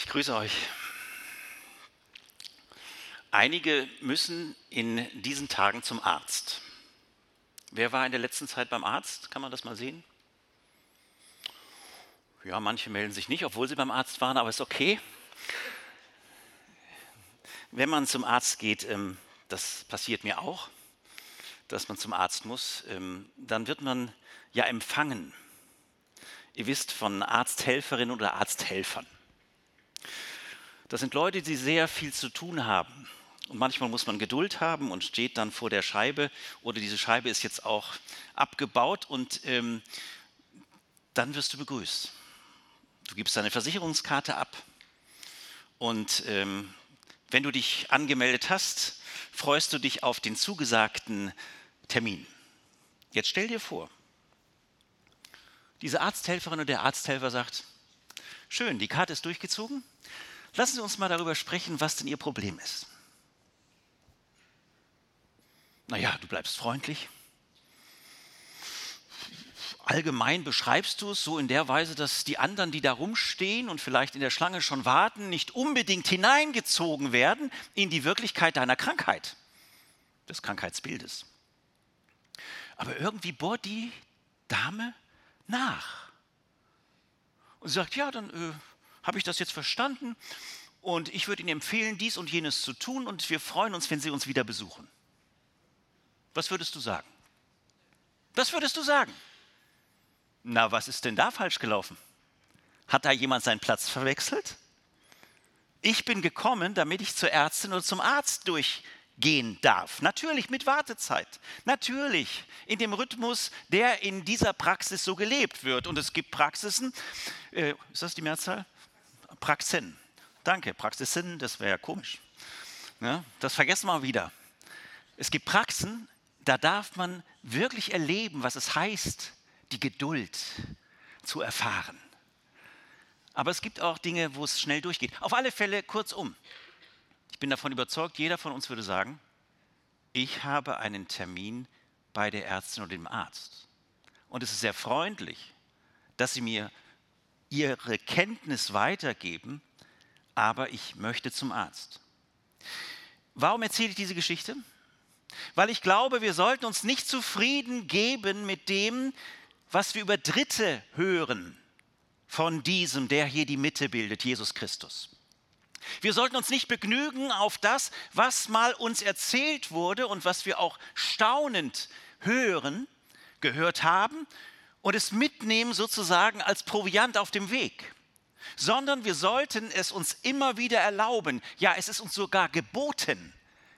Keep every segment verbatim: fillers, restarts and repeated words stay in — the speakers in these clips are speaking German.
grüße euch. Einige müssen in diesen Tagen zum Arzt. Wer war in der letzten Zeit beim Arzt? Kann man das mal sehen? Ja, manche melden sich nicht, obwohl sie beim Arzt waren, aber ist okay. Wenn man zum Arzt geht, ähm, das passiert mir auch, dass man zum Arzt muss, ähm, dann wird man ja empfangen. Ihr wisst, von Arzthelferinnen oder Arzthelfern. Das sind Leute, die sehr viel zu tun haben. Und manchmal muss man Geduld haben und steht dann vor der Scheibe oder diese Scheibe ist jetzt auch abgebaut und ähm, dann wirst du begrüßt. Du gibst deine Versicherungskarte ab und ähm, wenn du dich angemeldet hast, freust du dich auf den zugesagten Termin. Jetzt stell dir vor, diese Arzthelferin oder der Arzthelfer sagt, schön, die Karte ist durchgezogen, lassen Sie uns mal darüber sprechen, was denn Ihr Problem ist. Naja, du bleibst freundlich. Allgemein beschreibst du es so in der Weise, dass die anderen, die da rumstehen und vielleicht in der Schlange schon warten, nicht unbedingt hineingezogen werden in die Wirklichkeit deiner Krankheit, des Krankheitsbildes. Aber irgendwie bohrt die Dame nach. Und sie sagt, ja, dann äh, habe ich das jetzt verstanden und ich würde Ihnen empfehlen, dies und jenes zu tun und wir freuen uns, wenn Sie uns wieder besuchen. Was würdest du sagen? Was würdest du sagen? Na, was ist denn da falsch gelaufen? Hat da jemand seinen Platz verwechselt? Ich bin gekommen, damit ich zur Ärztin oder zum Arzt durchgehen darf. Natürlich mit Wartezeit. Natürlich in dem Rhythmus, der in dieser Praxis so gelebt wird. Und es gibt Praxisen, äh, ist das die Mehrzahl? Praxen. Danke, Praxisen, das wäre ja komisch. Ja, das vergessen wir wieder. Es gibt Praxen, da darf man wirklich erleben, was es heißt, die Geduld zu erfahren. Aber es gibt auch Dinge, wo es schnell durchgeht. Auf alle Fälle kurzum. Ich bin davon überzeugt, jeder von uns würde sagen, ich habe einen Termin bei der Ärztin oder dem Arzt. Und es ist sehr freundlich, dass sie mir ihre Kenntnis weitergeben, aber ich möchte zum Arzt. Warum erzähle ich diese Geschichte? Weil ich glaube, wir sollten uns nicht zufrieden geben mit dem, was wir über Dritte hören von diesem, der hier die Mitte bildet, Jesus Christus. Wir sollten uns nicht begnügen auf das, was mal uns erzählt wurde und was wir auch staunend hören, gehört haben und es mitnehmen sozusagen als Proviant auf dem Weg. Sondern wir sollten es uns immer wieder erlauben, ja, es ist uns sogar geboten,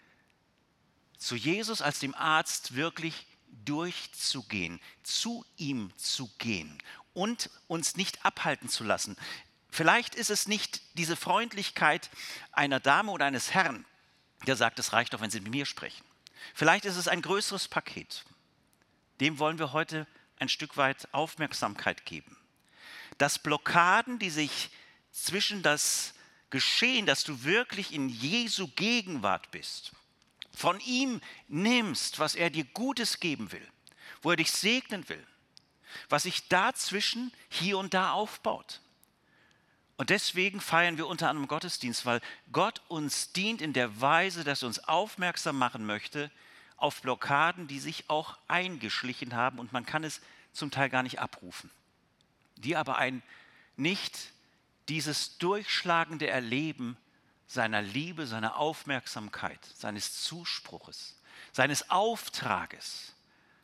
zu Jesus als dem Arzt wirklich durchzugehen, zu ihm zu gehen und uns nicht abhalten zu lassen. Vielleicht ist es nicht diese Freundlichkeit einer Dame oder eines Herrn, der sagt, es reicht doch, wenn Sie mit mir sprechen. Vielleicht ist es ein größeres Paket. Dem wollen wir heute ein Stück weit Aufmerksamkeit geben. Dass Blockaden, die sich zwischen das Geschehen, dass du wirklich in Jesu Gegenwart bist, von ihm nimmst, was er dir Gutes geben will, wo er dich segnen will, was sich dazwischen hier und da aufbaut. Und deswegen feiern wir unter anderem Gottesdienst, weil Gott uns dient in der Weise, dass er uns aufmerksam machen möchte auf Blockaden, die sich auch eingeschlichen haben und man kann es zum Teil gar nicht abrufen, die aber ein nicht dieses durchschlagende Erleben seiner Liebe, seiner Aufmerksamkeit, seines Zuspruches, seines Auftrages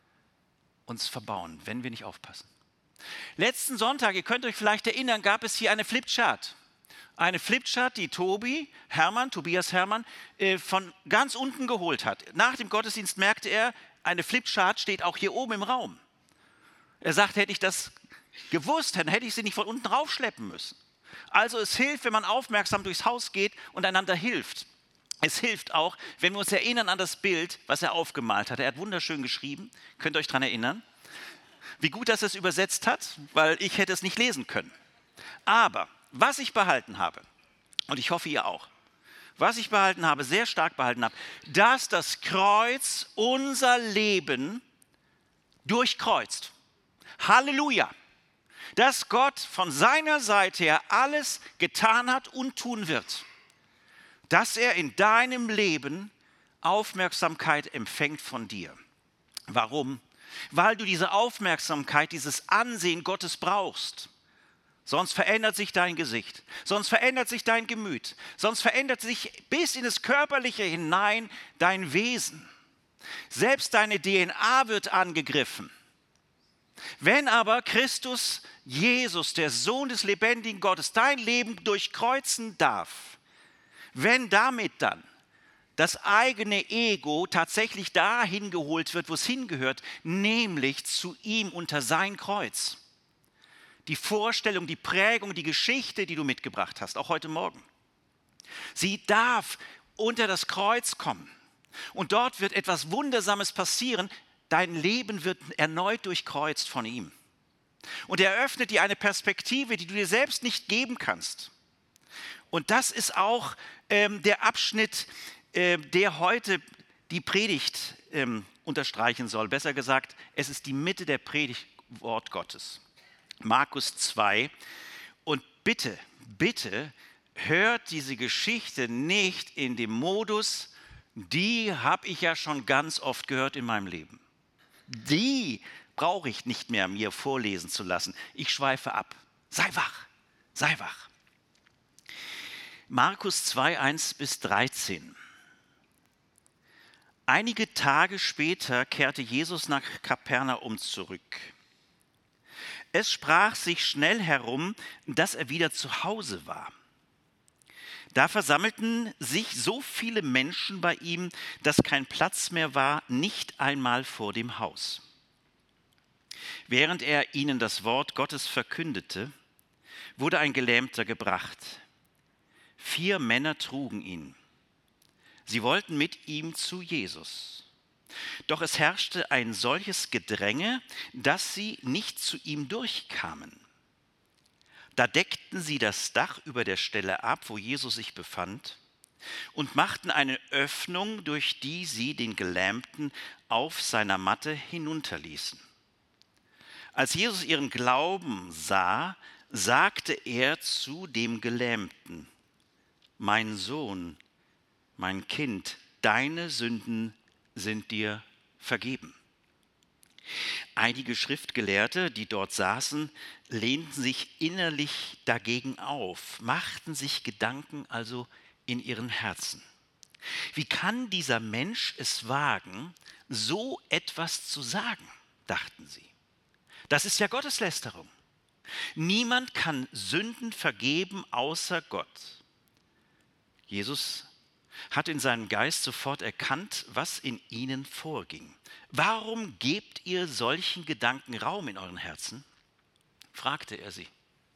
uns verbauen, wenn wir nicht aufpassen. Letzten Sonntag, ihr könnt euch vielleicht erinnern, gab es hier eine Flipchart. Eine Flipchart, die Tobi Hermann, Tobias Hermann, äh, von ganz unten geholt hat. Nach dem Gottesdienst merkte er, eine Flipchart steht auch hier oben im Raum. Er sagt, hätte ich das gewusst, dann hätte ich sie nicht von unten raufschleppen müssen. Also es hilft, wenn man aufmerksam durchs Haus geht und einander hilft. Es hilft auch, wenn wir uns erinnern an das Bild, was er aufgemalt hat. Er hat wunderschön geschrieben, könnt ihr euch daran erinnern. Wie gut, dass er es übersetzt hat, weil ich hätte es nicht lesen können. Aber was ich behalten habe, und ich hoffe ihr auch, was ich behalten habe, sehr stark behalten habe, dass das Kreuz unser Leben durchkreuzt. Halleluja! dass Gott von seiner Seite her alles getan hat und tun wird, dass er in deinem Leben Aufmerksamkeit empfängt von dir. Warum? Weil du diese Aufmerksamkeit, dieses Ansehen Gottes brauchst. Sonst verändert sich dein Gesicht, sonst verändert sich dein Gemüt, sonst verändert sich bis in das Körperliche hinein dein Wesen. Selbst deine D N A wird angegriffen. Wenn aber Christus, Jesus, der Sohn des lebendigen Gottes, dein Leben durchkreuzen darf, wenn damit dann das eigene Ego tatsächlich dahin geholt wird, wo es hingehört, nämlich zu ihm unter sein Kreuz. Die Vorstellung, die Prägung, die Geschichte, die du mitgebracht hast, auch heute Morgen. Sie darf unter das Kreuz kommen. Und dort wird etwas Wundersames passieren. Dein Leben wird erneut durchkreuzt von ihm. Und er öffnet dir eine Perspektive, die du dir selbst nicht geben kannst. Und das ist auch ähm, der Abschnitt, äh, der heute die Predigt ähm, unterstreichen soll. Besser gesagt, es ist die Mitte der Predigt Wort Gottes. Markus zwei. Und bitte, bitte hört diese Geschichte nicht in dem Modus, die habe ich ja schon ganz oft gehört in meinem Leben. Die brauche ich nicht mehr mir vorlesen zu lassen. Ich schweife ab. Sei wach, sei wach. Markus zwei, eins bis dreizehn. Einige Tage später kehrte Jesus nach Kapernaum zurück. Es sprach sich schnell herum, dass er wieder zu Hause war. Da versammelten sich so viele Menschen bei ihm, dass kein Platz mehr war, nicht einmal vor dem Haus. Während er ihnen das Wort Gottes verkündete, wurde ein Gelähmter gebracht. Vier Männer trugen ihn. Sie wollten mit ihm zu Jesus. Doch es herrschte ein solches Gedränge, dass sie nicht zu ihm durchkamen. Da deckten sie das Dach über der Stelle ab, wo Jesus sich befand, und machten eine Öffnung, durch die sie den Gelähmten auf seiner Matte hinunterließen. Als Jesus ihren Glauben sah, sagte er zu dem Gelähmten: Mein Sohn, mein Kind, deine Sünden sind dir vergeben. Einige Schriftgelehrte, die dort saßen, lehnten sich innerlich dagegen auf, machten sich Gedanken also in ihren Herzen. Wie kann dieser Mensch es wagen, so etwas zu sagen, dachten sie. Das ist ja Gotteslästerung. Niemand kann Sünden vergeben außer Gott. Jesus hat in seinem Geist sofort erkannt, was in ihnen vorging. Warum gebt ihr solchen Gedanken Raum in euren Herzen? Fragte er sie.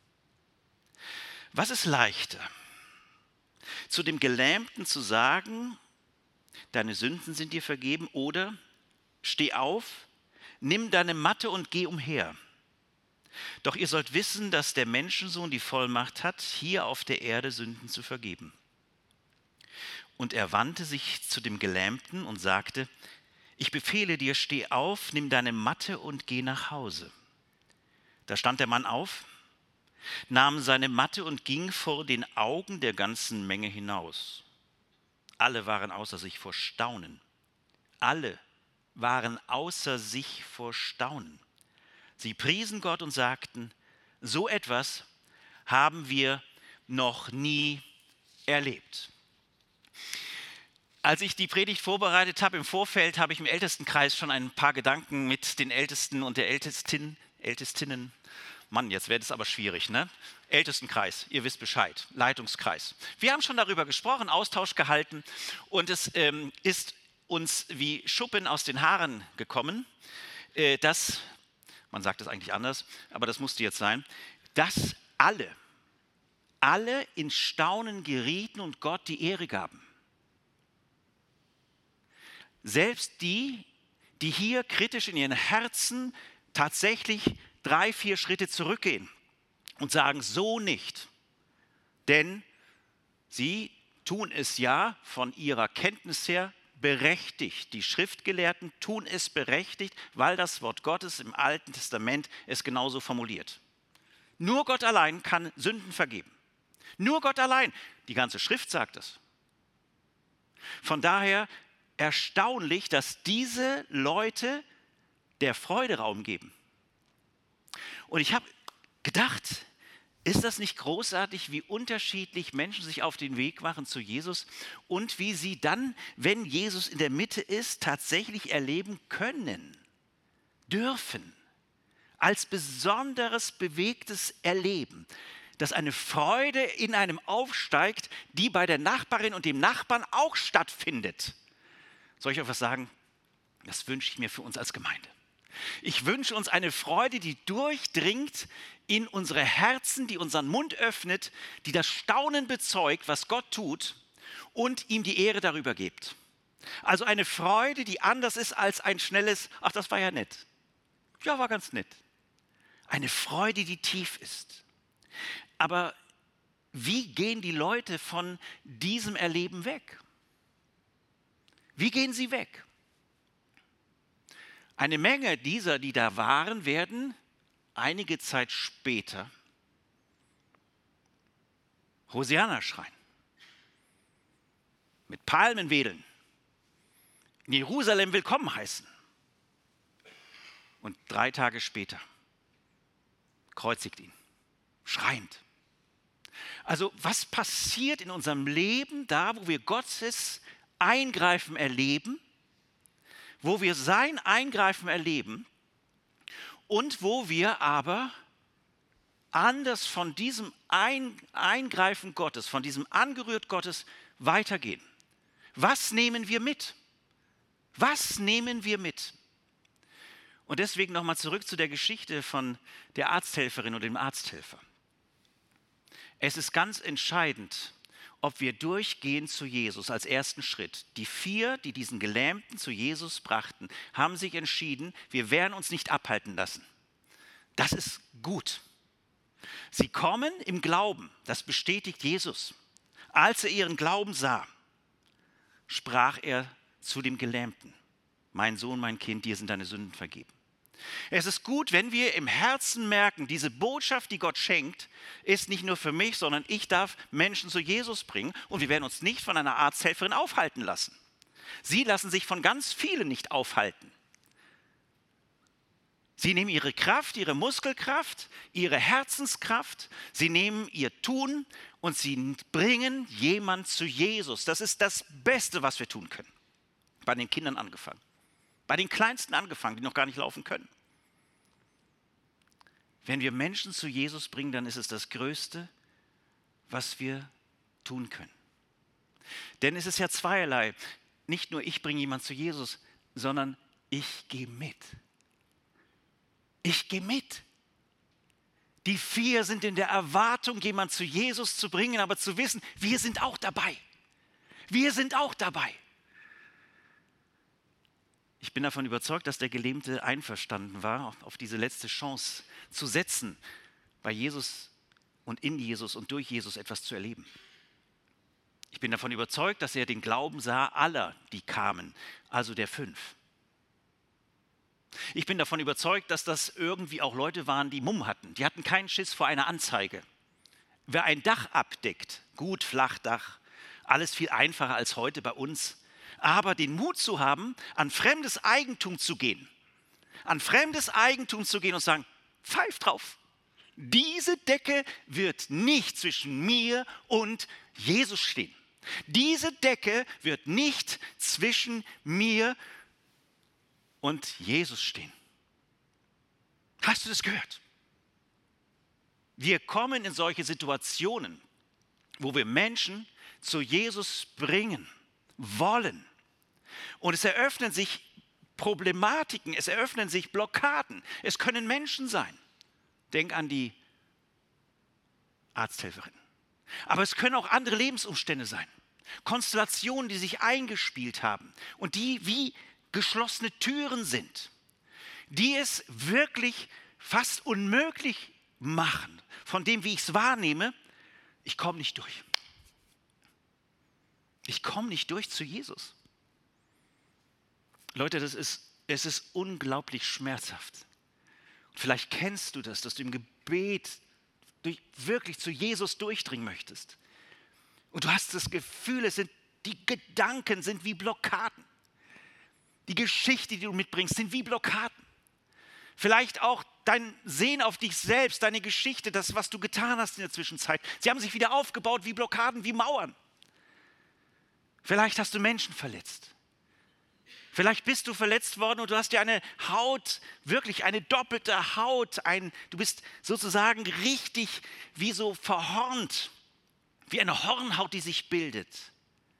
Was ist leichter, zu dem Gelähmten zu sagen, deine Sünden sind dir vergeben, oder steh auf, nimm deine Matte und geh umher. Doch ihr sollt wissen, dass der Menschensohn die Vollmacht hat, hier auf der Erde Sünden zu vergeben. Und er wandte sich zu dem Gelähmten und sagte: Ich befehle dir, steh auf, nimm deine Matte und geh nach Hause. Da stand der Mann auf, nahm seine Matte und ging vor den Augen der ganzen Menge hinaus. Alle waren außer sich vor Staunen. Alle waren außer sich vor Staunen. Sie priesen Gott und sagten: So etwas haben wir noch nie erlebt. Als ich die Predigt vorbereitet habe im Vorfeld, habe ich im Ältestenkreis schon ein paar Gedanken mit den Ältesten und der Ältestin, Ältestinnen. Mann, jetzt wird es aber schwierig, ne? Ältestenkreis, ihr wisst Bescheid, Leitungskreis. Wir haben schon darüber gesprochen, Austausch gehalten, und es ähm, ist uns wie Schuppen aus den Haaren gekommen, äh, dass, man sagt es eigentlich anders, aber das musste jetzt sein, dass alle, alle in Staunen gerieten und Gott die Ehre gaben. Selbst die, die hier kritisch in ihren Herzen tatsächlich drei, vier Schritte zurückgehen und sagen: So nicht. Denn sie tun es ja von ihrer Kenntnis her berechtigt. Die Schriftgelehrten tun es berechtigt, weil das Wort Gottes im Alten Testament es genauso formuliert. Nur Gott allein kann Sünden vergeben. Nur Gott allein. Die ganze Schrift sagt es. Von daher erstaunlich, dass diese Leute der Freude Raum geben. Und ich habe gedacht, ist das nicht großartig, wie unterschiedlich Menschen sich auf den Weg machen zu Jesus und wie sie dann, wenn Jesus in der Mitte ist, tatsächlich erleben können, dürfen, als besonderes bewegtes Erleben, dass eine Freude in einem aufsteigt, die bei der Nachbarin und dem Nachbarn auch stattfindet. Soll ich euch was sagen? Das wünsche ich mir für uns als Gemeinde. Ich wünsche uns eine Freude, die durchdringt in unsere Herzen, die unseren Mund öffnet, die das Staunen bezeugt, was Gott tut und ihm die Ehre darüber gibt. Also eine Freude, die anders ist als ein schnelles, ach, das war ja nett. Ja, war ganz nett. Eine Freude, die tief ist. Aber wie gehen die Leute von diesem Erleben weg? Wie gehen sie weg? Eine Menge dieser, die da waren, werden einige Zeit später Hosianna schreien, mit Palmen wedeln, in Jerusalem willkommen heißen. Und drei Tage später kreuzigt ihn, schreiend. Also was passiert in unserem Leben da, wo wir Gottes Eingreifen erleben, wo wir sein Eingreifen erleben und wo wir aber anders von diesem Eingreifen Gottes, von diesem Angerührt Gottes weitergehen? Was nehmen wir mit? Was nehmen wir mit? Und deswegen nochmal zurück zu der Geschichte von der Arzthelferin und dem Arzthelfer. Es ist ganz entscheidend, ob wir durchgehen zu Jesus als ersten Schritt. Die vier, die diesen Gelähmten zu Jesus brachten, haben sich entschieden, wir werden uns nicht abhalten lassen. Das ist gut. Sie kommen im Glauben, das bestätigt Jesus. Als er ihren Glauben sah, sprach er zu dem Gelähmten: Mein Sohn, mein Kind, dir sind deine Sünden vergeben. Es ist gut, wenn wir im Herzen merken, diese Botschaft, die Gott schenkt, ist nicht nur für mich, sondern ich darf Menschen zu Jesus bringen und wir werden uns nicht von einer Arzthelferin aufhalten lassen. Sie lassen sich von ganz vielen nicht aufhalten. Sie nehmen ihre Kraft, ihre Muskelkraft, ihre Herzenskraft, sie nehmen ihr Tun und sie bringen jemand zu Jesus. Das ist das Beste, was wir tun können. Bei den Kindern angefangen. Bei den Kleinsten angefangen, die noch gar nicht laufen können. Wenn wir Menschen zu Jesus bringen, dann ist es das Größte, was wir tun können. Denn es ist ja zweierlei. Nicht nur ich bringe jemanden zu Jesus, sondern ich gehe mit. Ich gehe mit. Die vier sind in der Erwartung, jemanden zu Jesus zu bringen, aber zu wissen, wir sind auch dabei. Wir sind auch dabei. Ich bin davon überzeugt, dass der Gelähmte einverstanden war, auf diese letzte Chance zu setzen, bei Jesus und in Jesus und durch Jesus etwas zu erleben. Ich bin davon überzeugt, dass er den Glauben sah aller, die kamen, also der fünf. Ich bin davon überzeugt, dass das irgendwie auch Leute waren, die Mumm hatten. Die hatten keinen Schiss vor einer Anzeige. Wer ein Dach abdeckt, gut Flachdach, alles viel einfacher als heute bei uns, aber den Mut zu haben, an fremdes Eigentum zu gehen, an fremdes Eigentum zu gehen und sagen, pfeif drauf. Diese Decke wird nicht zwischen mir und Jesus stehen. Diese Decke wird nicht zwischen mir und Jesus stehen. Hast du das gehört? Wir kommen in solche Situationen, wo wir Menschen zu Jesus bringen wollen. Und es eröffnen sich Problematiken, es eröffnen sich Blockaden. Es können Menschen sein. Denk an die Arzthelferin. Aber es können auch andere Lebensumstände sein. Konstellationen, die sich eingespielt haben und die wie geschlossene Türen sind, die es wirklich fast unmöglich machen, von dem, wie ich es wahrnehme, ich komme nicht durch. Ich komme nicht durch zu Jesus. Leute, das ist, es ist unglaublich schmerzhaft. Und vielleicht kennst du das, dass du im Gebet durch, wirklich zu Jesus durchdringen möchtest. Und du hast das Gefühl, es sind, die Gedanken sind wie Blockaden. Die Geschichte, die du mitbringst, sind wie Blockaden. Vielleicht auch dein Sehen auf dich selbst, deine Geschichte, das, was du getan hast in der Zwischenzeit. Sie haben sich wieder aufgebaut wie Blockaden, wie Mauern. Vielleicht hast du Menschen verletzt. Vielleicht bist du verletzt worden und du hast dir eine Haut, wirklich eine doppelte Haut, ein, du bist sozusagen richtig wie so verhornt, wie eine Hornhaut, die sich bildet.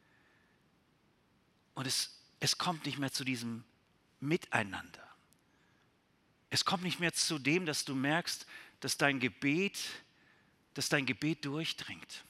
Und es, es kommt nicht mehr zu diesem Miteinander. Es kommt nicht mehr zu dem, dass du merkst, dass dein Gebet, dass dein Gebet durchdringt.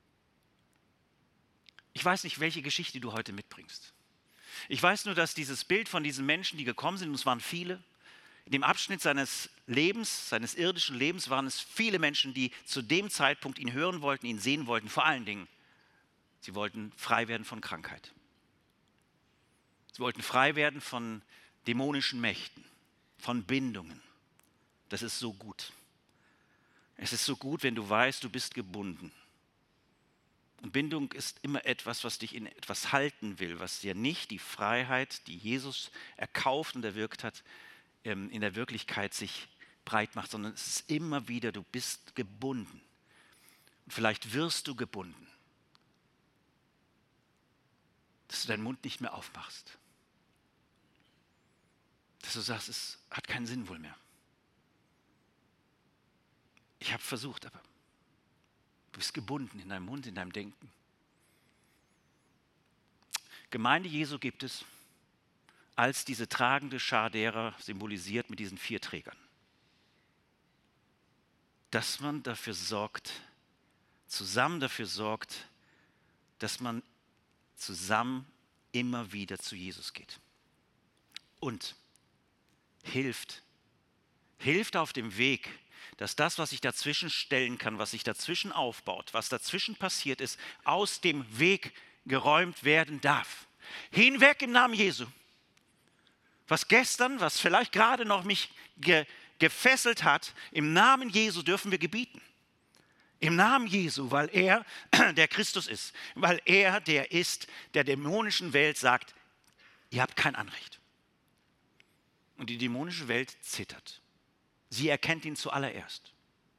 Ich weiß nicht, welche Geschichte du heute mitbringst. Ich weiß nur, dass dieses Bild von diesen Menschen, die gekommen sind, und es waren viele, in dem Abschnitt seines Lebens, seines irdischen Lebens, waren es viele Menschen, die zu dem Zeitpunkt ihn hören wollten, ihn sehen wollten. Vor allen Dingen, sie wollten frei werden von Krankheit. Sie wollten frei werden von dämonischen Mächten, von Bindungen. Das ist so gut. Es ist so gut, wenn du weißt, du bist gebunden. Und Bindung ist immer etwas, was dich in etwas halten will, was dir nicht die Freiheit, die Jesus erkauft und erwirkt hat, in der Wirklichkeit sich breit macht, sondern es ist immer wieder, du bist gebunden. Und vielleicht wirst du gebunden, dass du deinen Mund nicht mehr aufmachst. Dass du sagst, es hat keinen Sinn wohl mehr. Ich habe versucht, aber du bist gebunden in deinem Mund, in deinem Denken. Gemeinde Jesu gibt es als diese tragende Schar derer, symbolisiert mit diesen vier Trägern. Dass man dafür sorgt, zusammen dafür sorgt, dass man zusammen immer wieder zu Jesus geht. Und hilft, hilft auf dem Weg, dass das, was sich dazwischen stellen kann, was sich dazwischen aufbaut, was dazwischen passiert ist, aus dem Weg geräumt werden darf. Hinweg im Namen Jesu. Was gestern, was vielleicht gerade noch mich ge- gefesselt hat, im Namen Jesu dürfen wir gebieten. Im Namen Jesu, weil er der Christus ist, weil er der ist, der dämonischen Welt sagt, ihr habt kein Anrecht. Und die dämonische Welt zittert. Sie erkennt ihn zuallererst.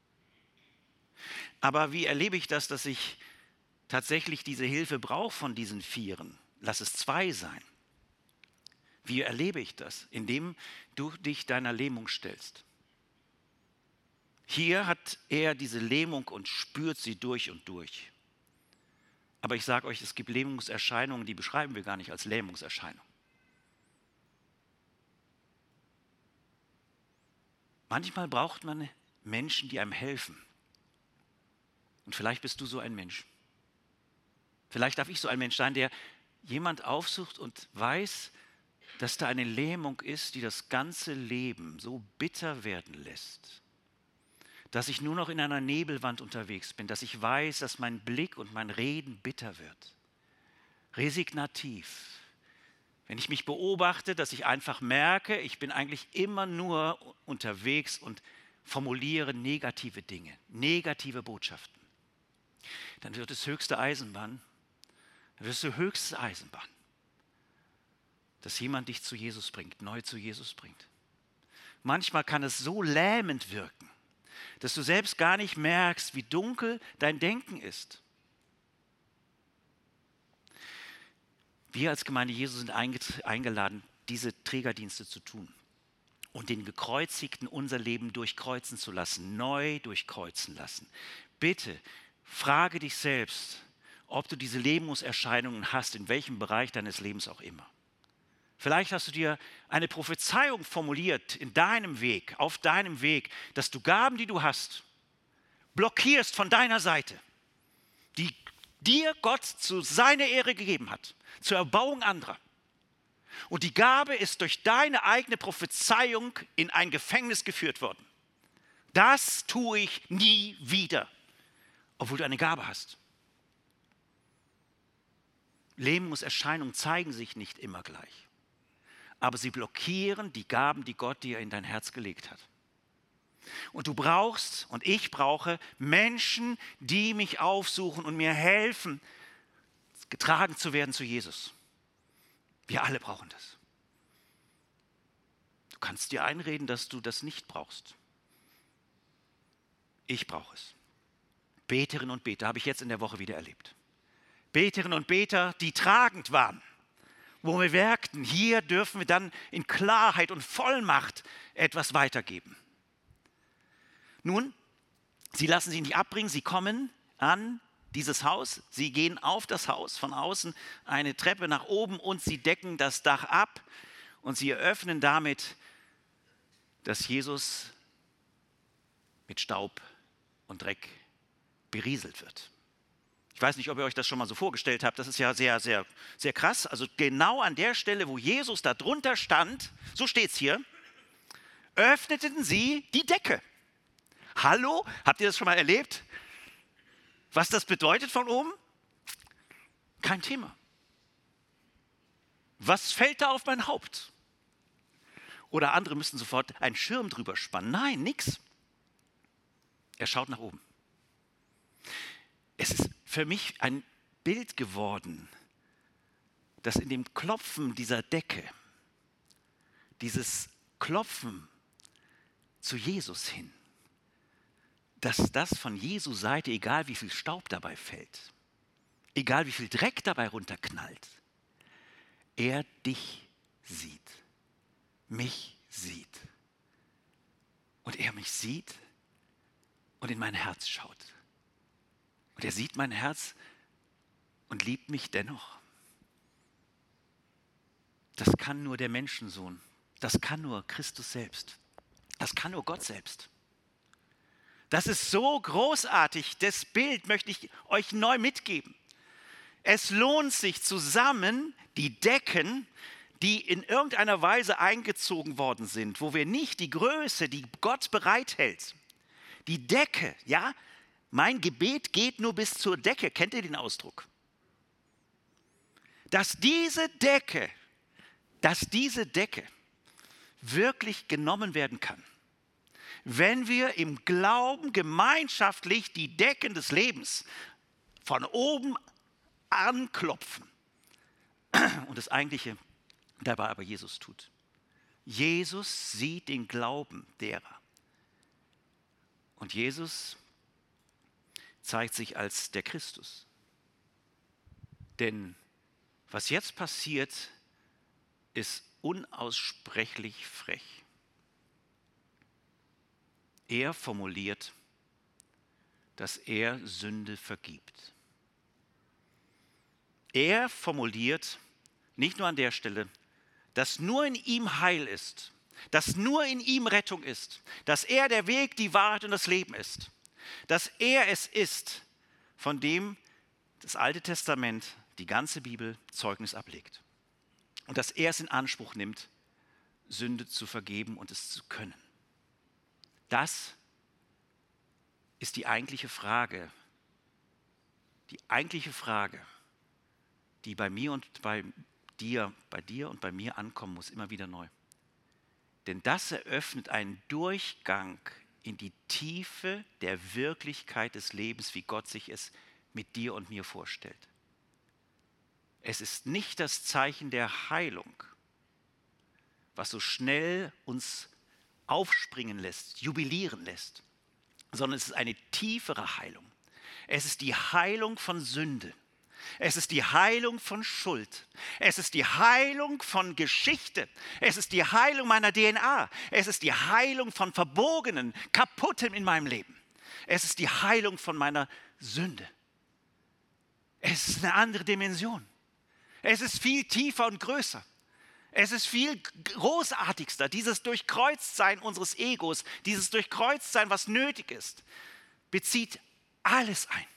Aber wie erlebe ich das, dass ich tatsächlich diese Hilfe brauche von diesen Vieren? Lass es zwei sein. Wie erlebe ich das? Indem du dich deiner Lähmung stellst. Hier hat er diese Lähmung und spürt sie durch und durch. Aber ich sage euch, es gibt Lähmungserscheinungen, die beschreiben wir gar nicht als Lähmungserscheinung. Manchmal braucht man Menschen, die einem helfen. Und vielleicht bist du so ein Mensch. Vielleicht darf ich so ein Mensch sein, der jemand aufsucht und weiß, dass da eine Lähmung ist, die das ganze Leben so bitter werden lässt. Dass ich nur noch in einer Nebelwand unterwegs bin, dass ich weiß, dass mein Blick und mein Reden bitter wird. Resignativ. Wenn ich mich beobachte, dass ich einfach merke, ich bin eigentlich immer nur unterwegs und formuliere negative Dinge, negative Botschaften, dann wird es höchste Eisenbahn, dann wirst du höchste Eisenbahn, dass jemand dich zu Jesus bringt, neu zu Jesus bringt. Manchmal kann es so lähmend wirken, dass du selbst gar nicht merkst, wie dunkel dein Denken ist. Wir als Gemeinde Jesu sind eingeladen, diese Trägerdienste zu tun und den Gekreuzigten unser Leben durchkreuzen zu lassen, neu durchkreuzen lassen. Bitte frage dich selbst, ob du diese Lähmungserscheinungen hast, in welchem Bereich deines Lebens auch immer. Vielleicht hast du dir eine Prophezeiung formuliert in deinem Weg, auf deinem Weg, dass du Gaben, die du hast, blockierst von deiner Seite, die dir Gott zu seiner Ehre gegeben hat, zur Erbauung anderer. Und die Gabe ist durch deine eigene Prophezeiung in ein Gefängnis geführt worden. Das tue ich nie wieder, obwohl du eine Gabe hast. Lähmungserscheinungen zeigen sich nicht immer gleich, aber sie blockieren die Gaben, die Gott dir in dein Herz gelegt hat. Und du brauchst und ich brauche Menschen, die mich aufsuchen und mir helfen, getragen zu werden zu Jesus. Wir alle brauchen das. Du kannst dir einreden, dass du das nicht brauchst. Ich brauche es. Beterinnen und Beter habe ich jetzt in der Woche wieder erlebt. Beterinnen und Beter, die tragend waren, wo wir merkten, hier dürfen wir dann in Klarheit und Vollmacht etwas weitergeben. Nun, sie lassen sich nicht abbringen, sie kommen an dieses Haus, sie gehen auf das Haus, von außen eine Treppe nach oben und sie decken das Dach ab und sie eröffnen damit, dass Jesus mit Staub und Dreck berieselt wird. Ich weiß nicht, ob ihr euch das schon mal so vorgestellt habt, das ist ja sehr, sehr, sehr krass. Also genau an der Stelle, wo Jesus da drunter stand, so steht es hier, öffneten sie die Decke. Hallo, habt ihr das schon mal erlebt? Was das bedeutet von oben? Kein Thema. Was fällt da auf mein Haupt? Oder andere müssten sofort einen Schirm drüber spannen. Nein, nix. Er schaut nach oben. Es ist für mich ein Bild geworden, dass in dem Klopfen dieser Decke, dieses Klopfen zu Jesus hin, dass das von Jesu Seite, egal wie viel Staub dabei fällt, egal wie viel Dreck dabei runterknallt, er dich sieht, mich sieht. Und er mich sieht und in mein Herz schaut. Und er sieht mein Herz und liebt mich dennoch. Das kann nur der Menschensohn, das kann nur Christus selbst, das kann nur Gott selbst. Das ist so großartig, das Bild möchte ich euch neu mitgeben. Es lohnt sich zusammen, die Decken, die in irgendeiner Weise eingezogen worden sind, wo wir nicht die Größe, die Gott bereithält, die Decke, ja, mein Gebet geht nur bis zur Decke, kennt ihr den Ausdruck? Dass diese Decke, dass diese Decke wirklich genommen werden kann, wenn wir im Glauben gemeinschaftlich die Decken des Lebens von oben anklopfen und das Eigentliche dabei aber Jesus tut. Jesus sieht den Glauben derer. Und Jesus zeigt sich als der Christus. Denn was jetzt passiert, ist unaussprechlich frech. Er formuliert, dass er Sünde vergibt. Er formuliert, nicht nur an der Stelle, dass nur in ihm Heil ist, dass nur in ihm Rettung ist, dass er der Weg, die Wahrheit und das Leben ist, dass er es ist, von dem das Alte Testament, die ganze Bibel Zeugnis ablegt. Und dass er es in Anspruch nimmt, Sünde zu vergeben und es zu können. Das ist die eigentliche Frage, die eigentliche Frage, die bei mir und bei dir, bei dir und bei mir ankommen muss, immer wieder neu. Denn das eröffnet einen Durchgang in die Tiefe der Wirklichkeit des Lebens, wie Gott sich es mit dir und mir vorstellt. Es ist nicht das Zeichen der Heilung, was so schnell uns aufspringen lässt, jubilieren lässt, sondern es ist eine tiefere Heilung. Es ist die Heilung von Sünde. Es ist die Heilung von Schuld. Es ist die Heilung von Geschichte. Es ist die Heilung meiner D N A. Es ist die Heilung von Verbogenen, Kaputtem in meinem Leben. Es ist die Heilung von meiner Sünde. Es ist eine andere Dimension. Es ist viel tiefer und größer. Es ist viel großartigster, dieses Durchkreuztsein unseres Egos, dieses Durchkreuztsein, was nötig ist, bezieht alles ein.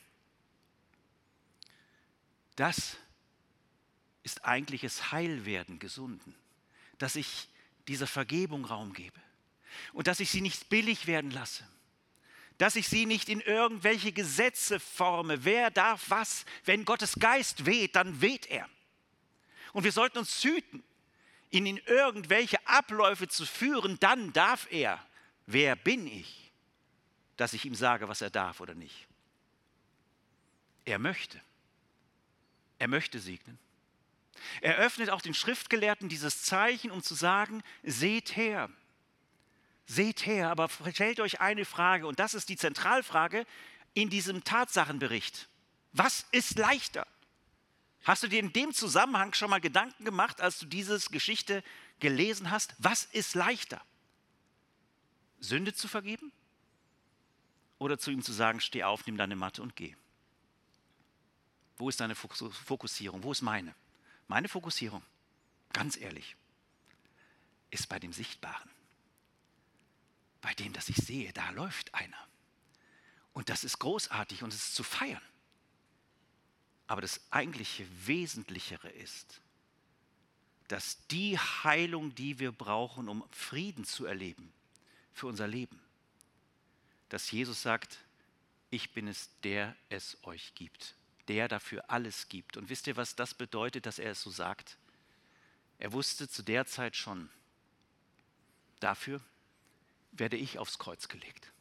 Das ist eigentliches Heilwerden, Gesunden, dass ich dieser Vergebung Raum gebe und dass ich sie nicht billig werden lasse, dass ich sie nicht in irgendwelche Gesetze forme. Wer darf was? Wenn Gottes Geist weht, dann weht er. Und wir sollten uns hüten, ihn in irgendwelche Abläufe zu führen, dann darf er Wer bin ich, dass ich ihm sage, was er darf oder nicht? Er möchte. Er möchte segnen. Er öffnet auch den Schriftgelehrten dieses Zeichen, um zu sagen, seht her, seht her, aber stellt euch eine Frage, und das ist die Zentralfrage in diesem Tatsachenbericht. Was ist leichter? Hast du dir in dem Zusammenhang schon mal Gedanken gemacht, als du diese Geschichte gelesen hast? Was ist leichter? Sünde zu vergeben? Oder zu ihm zu sagen, steh auf, nimm deine Matte und geh? Wo ist deine Fokussierung? Wo ist meine? Meine Fokussierung, ganz ehrlich, ist bei dem Sichtbaren. Bei dem, das ich sehe, da läuft einer. Und das ist großartig und es ist zu feiern. Aber das eigentliche Wesentlichere ist, dass die Heilung, die wir brauchen, um Frieden zu erleben, für unser Leben, dass Jesus sagt, ich bin es, der es euch gibt, der dafür alles gibt. Und wisst ihr, was das bedeutet, dass er es so sagt? Er wusste zu der Zeit schon, dafür werde ich aufs Kreuz gelegt.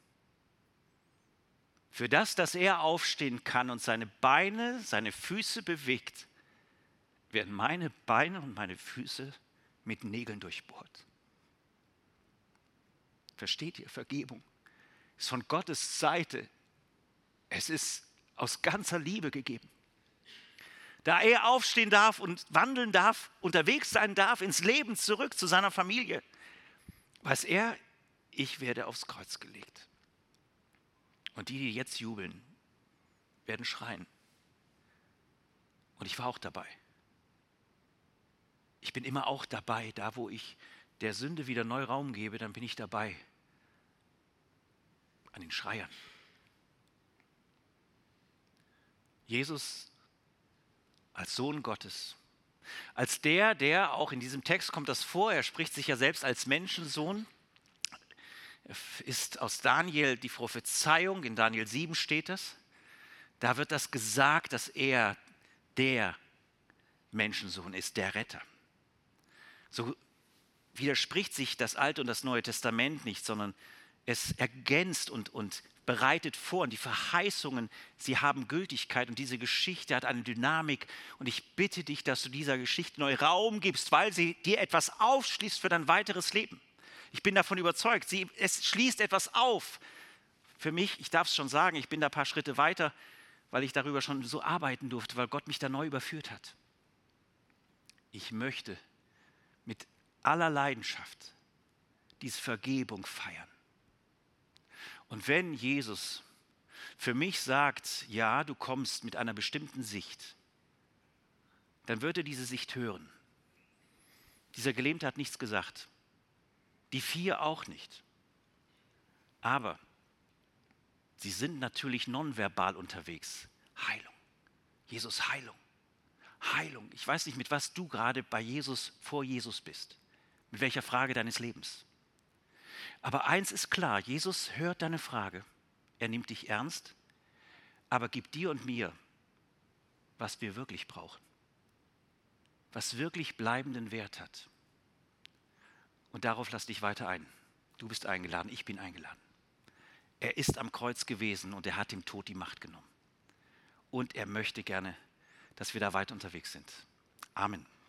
Für das, dass er aufstehen kann und seine Beine, seine Füße bewegt, werden meine Beine und meine Füße mit Nägeln durchbohrt. Versteht ihr? Vergebung ist von Gottes Seite. Es ist aus ganzer Liebe gegeben. Da er aufstehen darf und wandeln darf, unterwegs sein darf, ins Leben zurück zu seiner Familie, weiß er, ich werde aufs Kreuz gelegt. Und die, die jetzt jubeln, werden schreien. Und ich war auch dabei. Ich bin immer auch dabei, da wo ich der Sünde wieder neu Raum gebe, dann bin ich dabei. An den Schreiern. Jesus als Sohn Gottes, als der, der, auch in diesem Text kommt das vor, er spricht sich ja selbst als Menschensohn, ist aus Daniel die Prophezeiung, in Daniel sieben steht das, da wird das gesagt, dass er der Menschensohn ist, der Retter. So widerspricht sich das Alte und das Neue Testament nicht, sondern es ergänzt und, und bereitet vor. Und die Verheißungen, sie haben Gültigkeit und diese Geschichte hat eine Dynamik. Und ich bitte dich, dass du dieser Geschichte neu Raum gibst, weil sie dir etwas aufschließt für dein weiteres Leben. Ich bin davon überzeugt, sie, es schließt etwas auf. Für mich, ich darf es schon sagen, ich bin da ein paar Schritte weiter, weil ich darüber schon so arbeiten durfte, weil Gott mich da neu überführt hat. Ich möchte mit aller Leidenschaft diese Vergebung feiern. Und wenn Jesus für mich sagt, ja, du kommst mit einer bestimmten Sicht, dann wird er diese Sicht hören. Dieser Gelähmte hat nichts gesagt. Die vier auch nicht. Aber sie sind natürlich nonverbal unterwegs. Heilung. Jesus, Heilung. Heilung. Ich weiß nicht, mit was du gerade bei Jesus, vor Jesus bist. Mit welcher Frage deines Lebens. Aber eins ist klar, Jesus hört deine Frage. Er nimmt dich ernst, aber gibt dir und mir, was wir wirklich brauchen. Was wirklich bleibenden Wert hat. Und darauf lass dich weiter ein. Du bist eingeladen, ich bin eingeladen. Er ist am Kreuz gewesen und er hat dem Tod die Macht genommen. Und er möchte gerne, dass wir da weit unterwegs sind. Amen.